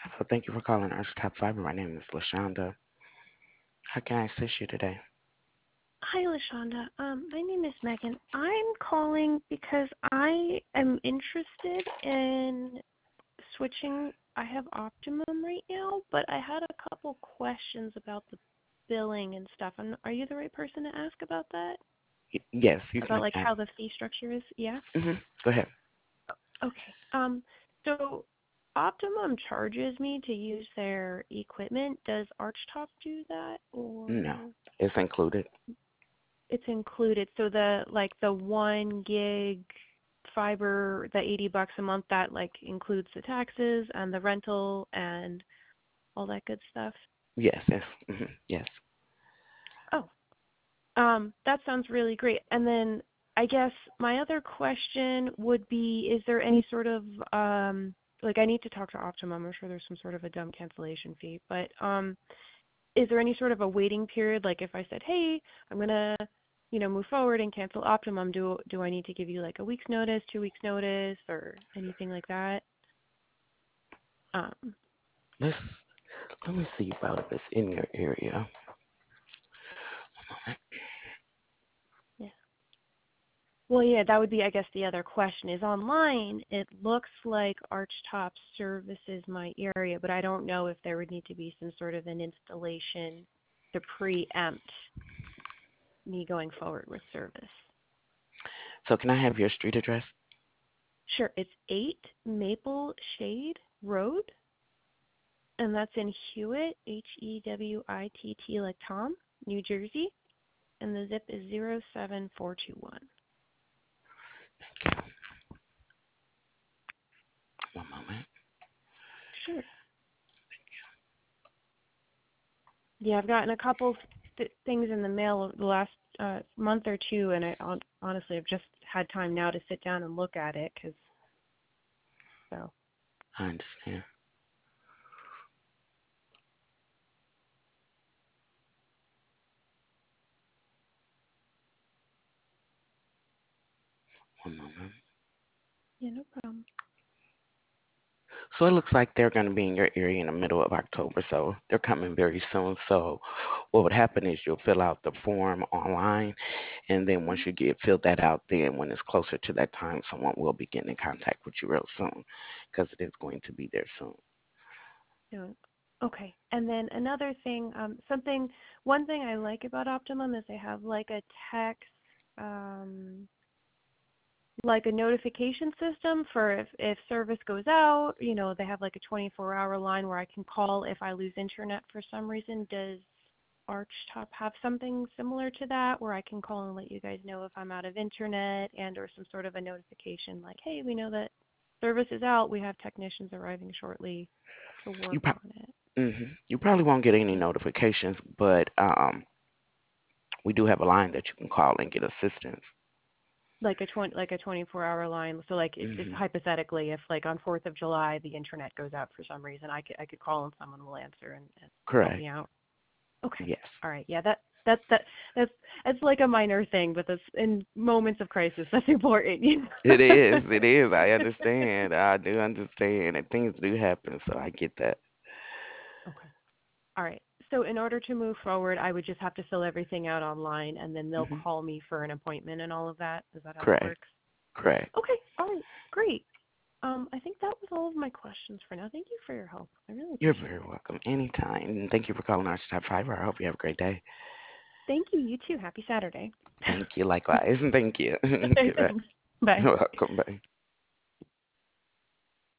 So thank you for calling Arch Top Fiber. My name is LaShonda. How can I assist you today? Hi, Lashonda. My name is Megan. I'm calling because I am interested in switching. I have Optimum right now, but I had a couple questions about the billing and stuff. Are you the right person to ask about that? Yes, you About can like ask. how the fee structure is? Yeah? Go ahead. Okay. So Optimum charges me to use their equipment. Does Archtop do that No, or? it's included. It's included. So the 1 gig fiber, the $80 a month, that like includes the taxes and the rental and all that good stuff. Yes. Oh, that sounds really great. And then I guess my other question would be, is there any sort of like I need to talk to Optimum. I'm sure there's some sort of a dumb cancellation fee, but is there any sort of a waiting period? Like if I said, hey, I'm gonna, move forward and cancel Optimum, do I need to give you like a week's notice, 2 weeks notice, or anything like that? Um, Let's let me see about if it's in your area. yeah. Well, yeah, that would be, I guess, the other question is online. It looks like Archtop services my area, but I don't know if there would need to be some sort of an installation to preempt me going forward with service. So can I have your street address? Sure, it's 8 Maple Shade Road, and that's in Hewitt, Hewitt, like Tom, New Jersey, and the zip is 07421. Okay, one moment. Sure. Yeah, I've gotten a couple things in the mail over the last month or two, and honestly, I've just had time now to sit down and look at it, so. I understand. One moment. Yeah, no problem. So it looks like they're going to be in your area in the middle of October. So they're coming very soon. So what would happen is you'll fill out the form online, and then once you get filled that out, then when it's closer to that time, someone will be getting in contact with you real soon, because it is going to be there soon. Yeah. Okay. And then another thing, one thing I like about Optimum is they have like a text, um, like a notification system for if service goes out. They have like a 24-hour line where I can call if I lose internet for some reason. Does Archtop have something similar to that where I can call and let you guys know if I'm out of internet and or some sort of a notification like, hey, we know that service is out. We have technicians arriving shortly to You work pro- on it. you probably won't get any notifications, but we do have a line that you can call and get assistance. Like a 24-hour line. So like if hmm hypothetically, if like on 4th of July the internet goes out for some reason, I could call and someone will answer and help Correct. me out. Okay. Yes. All right. Yeah. That's that's like a minor thing, but that's in moments of crisis. That's important. It is. It is. I understand. I do understand, and things do happen, so I get that. Okay. All right. So in order to move forward, I would just have to fill everything out online, and then they'll hmm call me for an appointment and all of that. Is that how that Correct. works? Correct. Okay. All right. Great. I think that was all of my questions for now. Thank you for your help. I really You're appreciate very it. welcome. Anytime. And thank you for calling our Top Fiber. I hope you have a great day. Thank you. You too. Happy Saturday. Thank you. Likewise. Thank you. Goodbye. Thanks. Bye. You're welcome. Bye.